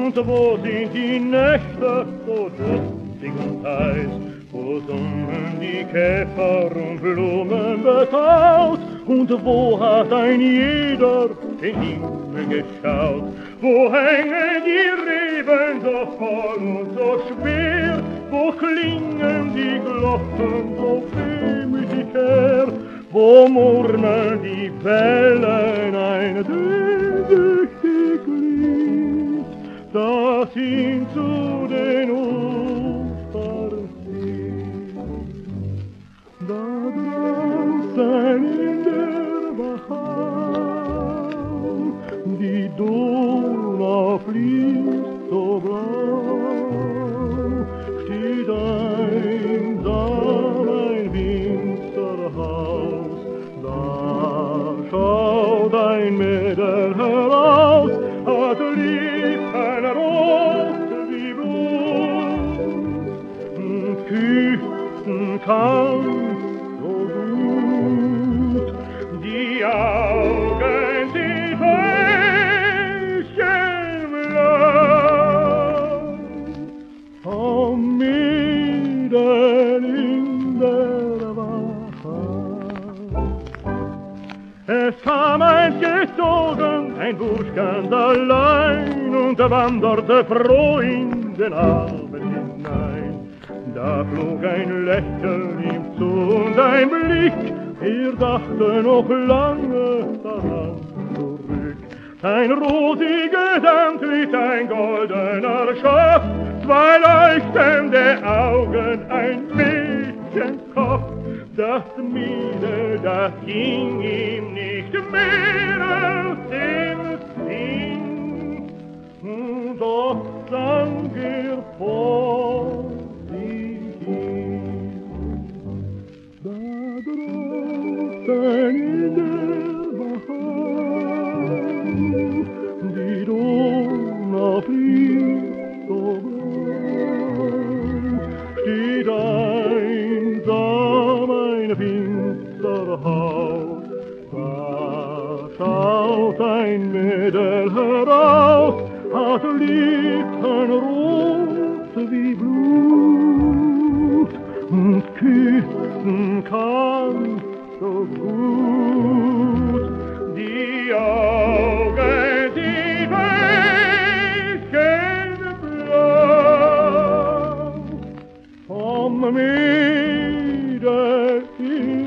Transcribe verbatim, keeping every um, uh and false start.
Und wo sind die Nächte so dürftig und heiß, wo summen die Käfer und Blumen betaut, und wo hat ein jeder den Himmel geschaut, wo hängen die Reben so voll und so schwer, wo klingen die Glocken so wehmütig her, wo murmeln die Wellen ein sehnsüchtig Lied, das ihn zu den Ufern zieht. Da draußen in der Wachau, die Donau fließt so blau, steht einsam ein Winzerhaus. Da schaut ein Mädel heraus, hat Lippen rot wie Blut, küssen kann so gut. Die Augen sind fäschenblau, vom Mädel in der Wachau. Es kam eins gezogen, ein Bursch ganz allein, und er wanderte froh in den Abend hinein. Da flog ein Lächeln ihm zu und ein Blick, er dachte noch lange daran zurück. Ein rosiges Antlitz, ein goldener Schopf, zwei leuchtende Augen, ein Mädchenkopf. Das Mädel, das ging ihm nicht mehr aus dem Sinn, doch sang er vor sich hin. Da draußen in der Wachau, die Donau fließt so blau, steht einsam ein Winzerhaus. Da schaut ein Mädel heraus, hat Lippen rot wie Blut, und küssen kann so gut. Die Augen, die fäschenblau, vom Mädel in